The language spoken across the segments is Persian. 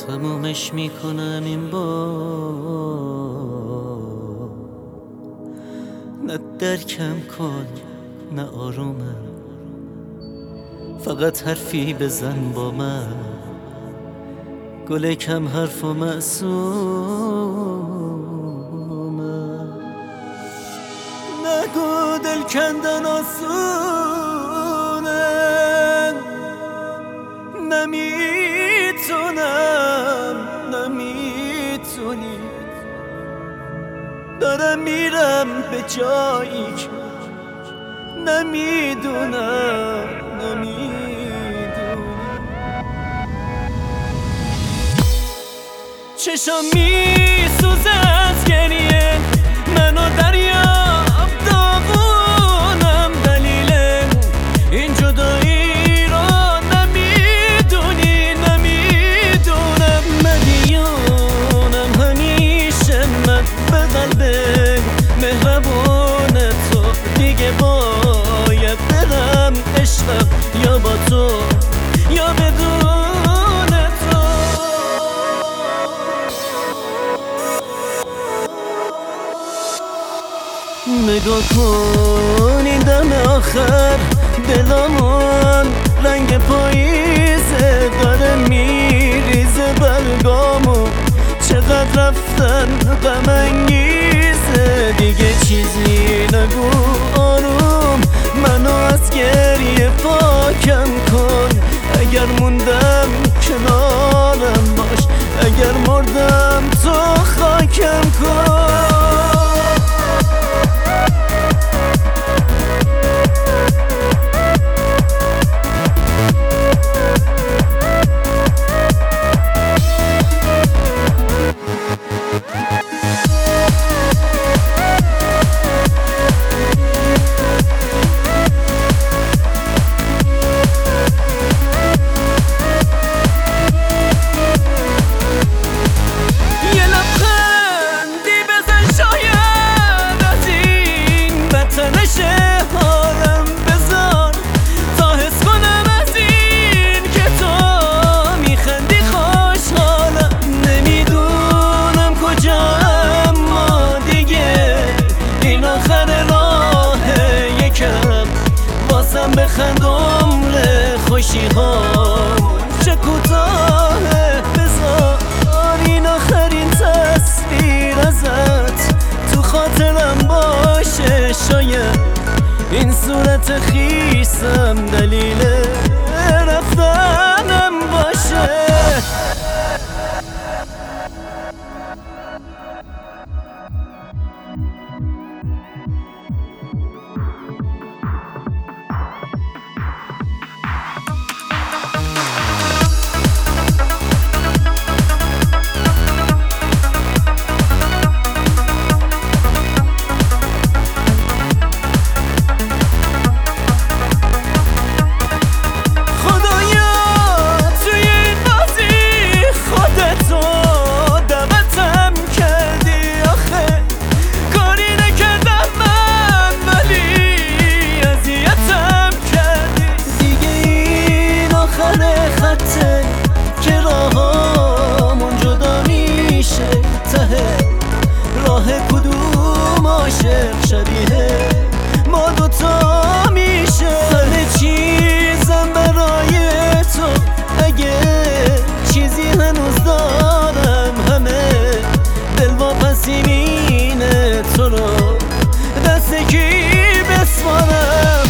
تمومش میکنم این بار، نه درکم کن نه آرومم، فقط حرفی بزن با من، گل کم حرف و معصومم. نگو دل کندن آسونه، نمیتونی، دارم میرم به جایی که نمیدونم. چشم میسوزه از گریه، منو دریاب داغونم، دلیل این جدایی رو نمیدونم. مدیونم همیشه من به قلب مهربون تو، دیگه باید برم عشقم، یا با تو یا بدون تو. نگاه کن این دم آخر، دلمون رنگ پاییزه، داره میریزه برگامو، چقدر رفتن غم انگیزه. دیگه چیزی نگو آروم، منو از گریه پاکم کن. اگر موندم کنارم باش، اگر مردم تو خاکم کن. بخند عمر خوشی ها چه کوتاهه، بذار این آخرین تصویر ازت تو خاطرم باشه. شاید این صورت خیسم دلیل رفتنم باشه. راه کدوم عاشق شبیه ما دوتا میشه؟ همه چیزم برای تو، اگه چیزی هنوز دارم، همه دلواپسی مینه تو رو دست کی بسپارم.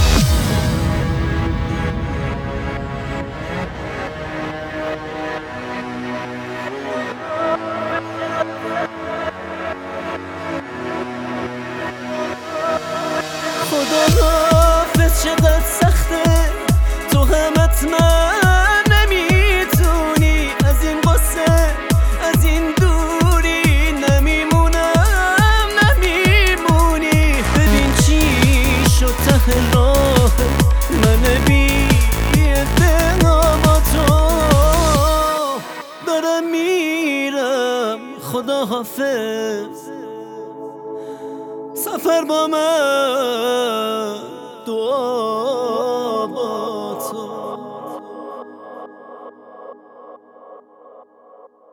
خدا حافظ چقدر سخته، تو هم حتما نمیتونی، از این قصه از این دوری نمیمونی. ببین چی شد ته راه من بی اتنا با تو، دارم میرم. خدا حافظ، سفر با من.